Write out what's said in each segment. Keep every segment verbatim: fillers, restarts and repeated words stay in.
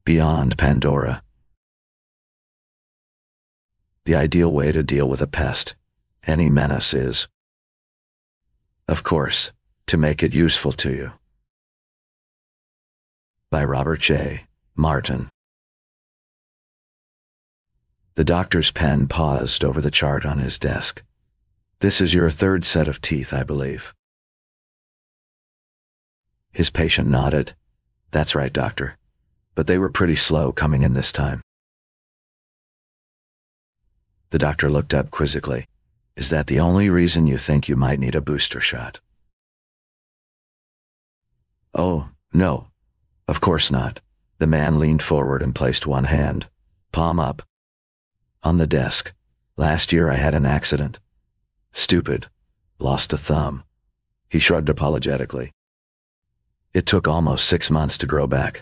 beyond Pandora. The ideal way to deal with a pest, any menace, is, of course, to make it useful to you. By Robert J. Martin. The doctor's pen paused over the chart on his desk. This is your third set of teeth, I believe. His patient nodded. That's right, doctor. But they were pretty slow coming in this time. The doctor looked up quizzically. Is that the only reason you think you might need a booster shot? Oh, no. Of course not. The man leaned forward and placed one hand, palm up, on the desk. Last year I had an accident. Stupid. Lost a thumb. He shrugged apologetically. It took almost six months to grow back.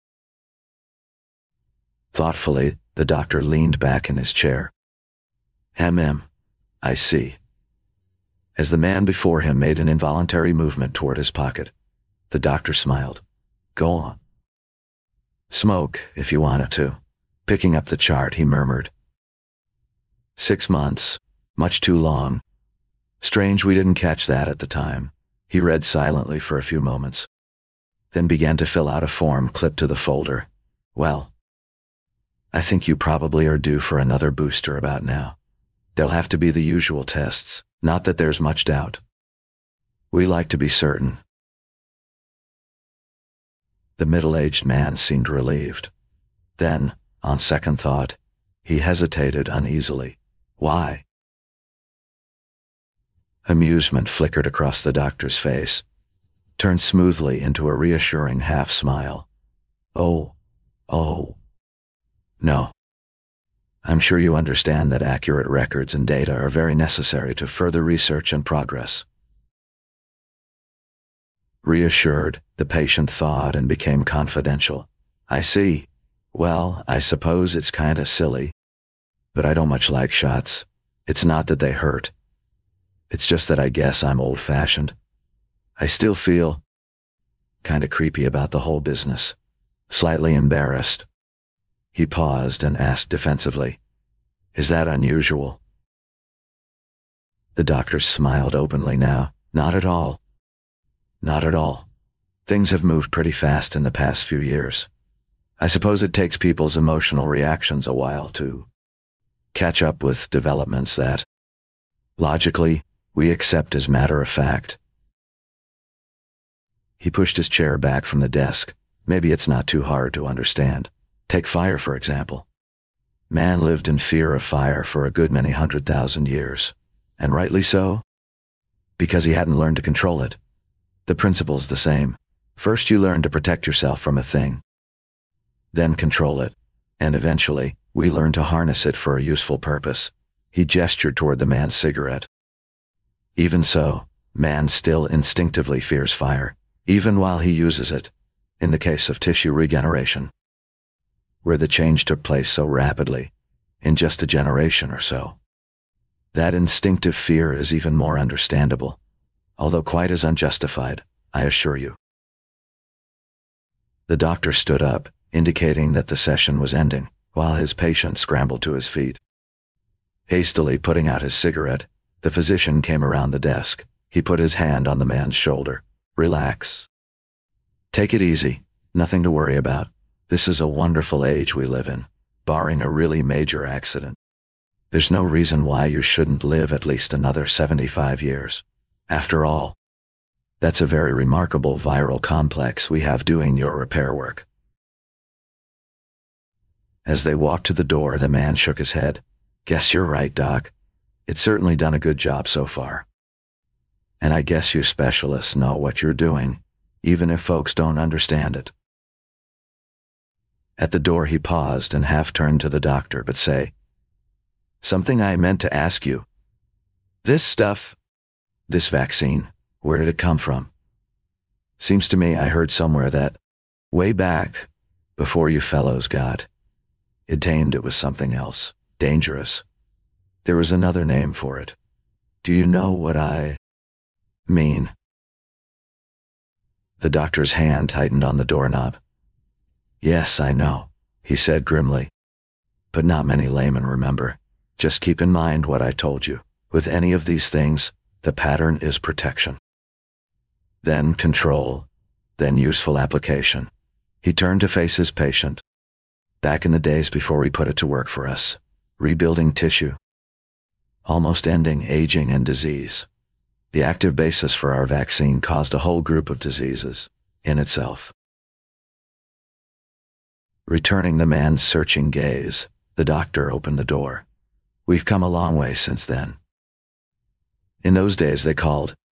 Thoughtfully, the doctor leaned back in his chair. Hmm, I see. As the man before him made an involuntary movement toward his pocket, the doctor smiled. Go on. Smoke, if you wanted to. Picking up the chart, he murmured. Six months. Much too long. Strange we didn't catch that at the time. He read silently for a few moments, then began to fill out a form clipped to the folder. Well, I think you probably are due for another booster about now. There'll have to be the usual tests, not that there's much doubt. We like to be certain. The middle-aged man seemed relieved. Then, on second thought, he hesitated uneasily. Why? Amusement flickered across the doctor's face, turned smoothly into a reassuring half-smile. Oh, oh. No. I'm sure you understand that accurate records and data are very necessary to further research and progress. Reassured, the patient thawed and became confidential. I see. Well, I suppose it's kinda silly, but I don't much like shots. It's not that they hurt. It's just that I guess I'm old-fashioned. I still feel kinda creepy about the whole business. Slightly embarrassed. He paused and asked defensively, Is that unusual? The doctor smiled openly now. Not at all. Not at all. Things have moved pretty fast in the past few years. I suppose it takes people's emotional reactions a while to catch up with developments that, logically, we accept as matter of fact. He pushed his chair back from the desk. Maybe it's not too hard to understand. Take fire, for example. Man lived in fear of fire for a good many hundred thousand years. And rightly so. Because he hadn't learned to control it. The principle's the same. First you learn to protect yourself from a thing. Then control it. And eventually, we learn to harness it for a useful purpose. He gestured toward the man's cigarette. Even so, man still instinctively fears fire, even while he uses it, in the case of tissue regeneration, where the change took place so rapidly, in just a generation or so. That instinctive fear is even more understandable, although quite as unjustified, I assure you. The doctor stood up, indicating that the session was ending, while his patient scrambled to his feet. Hastily putting out his cigarette, the physician came around the desk. He put his hand on the man's shoulder. Relax. Take it easy. Nothing to worry about. This is a wonderful age we live in, barring a really major accident. There's no reason why you shouldn't live at least another seventy-five years. After all, that's a very remarkable viral complex we have doing your repair work. As they walked to the door, the man shook his head. Guess you're right, Doc. It's certainly done a good job so far. And I guess you specialists know what you're doing, even if folks don't understand it. At the door he paused and half turned to the doctor, but say, Something I meant to ask you. This stuff, this vaccine, where did it come from? Seems to me I heard somewhere that, way back, before you fellows got it tamed, it was something else, dangerous. There was another name for it. Do you know what I mean? The doctor's hand tightened on the doorknob. Yes, I know. he said grimly. But not many laymen remember. Just keep in mind what I told you. With any of these things, the pattern is protection. Then control, then useful application. He turned to face his patient. Back in the days before we put it to work for us, rebuilding tissue, almost ending aging and disease. The active basis for our vaccine caused a whole group of diseases in itself. Returning the man's searching gaze, the doctor opened the door. We've come a long way since then. In those days they called